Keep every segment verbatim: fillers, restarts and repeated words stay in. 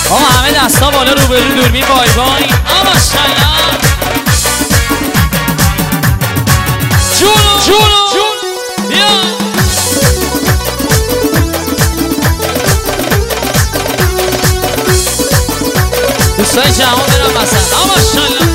آقا همه دستا بالا روبرو دوربین بای بای. آقا ماشاءالله جونو جونو جون بیا دوستای جوان برم مثلا. آقا ماشاءالله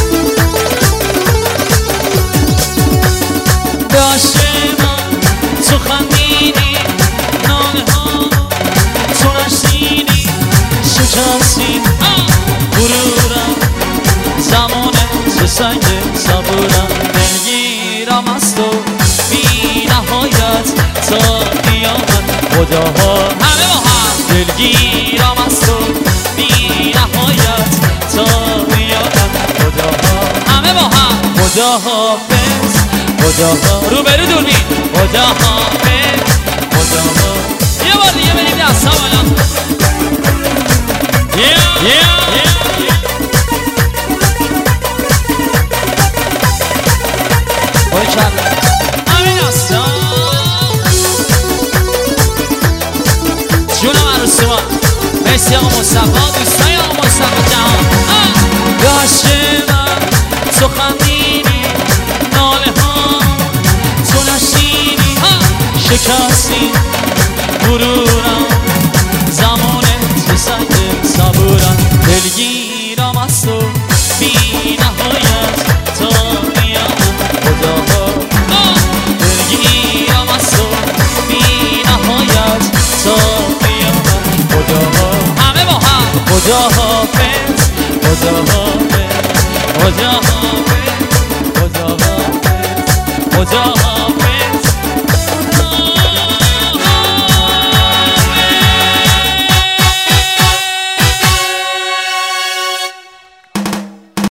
داشته من تو خندیدی ناله ها تو نشینی شکستی غرورم زمانه تو سنگ صبورم دلگیرم از تو بی نهایت تا قیامت خداها همه با هم دلگیرم از تو بی نهایت تا قیامت خداها همه با هم خداحافظ خداها روبرو دوربین خداحافظ خداها یه بار دیگه بریم دستا بالا. Yeah, yeah, yeah. Oy çak. Amin aslan. جونم عروسیما مرسی آقا مصطفی دوستای آقا مصطفی جهان. داشته من تو خندیدی ناله ها تو نشینی شکستی غرورم زمانه تو سنگ صبورم دلگیرم از تو بی نهایت تا قیامت خداها دلگیرم از تو بی نهایت تا قیامت خداها همه با هم خداحافظ خداحافظ خداحافظ خداحافظ خدا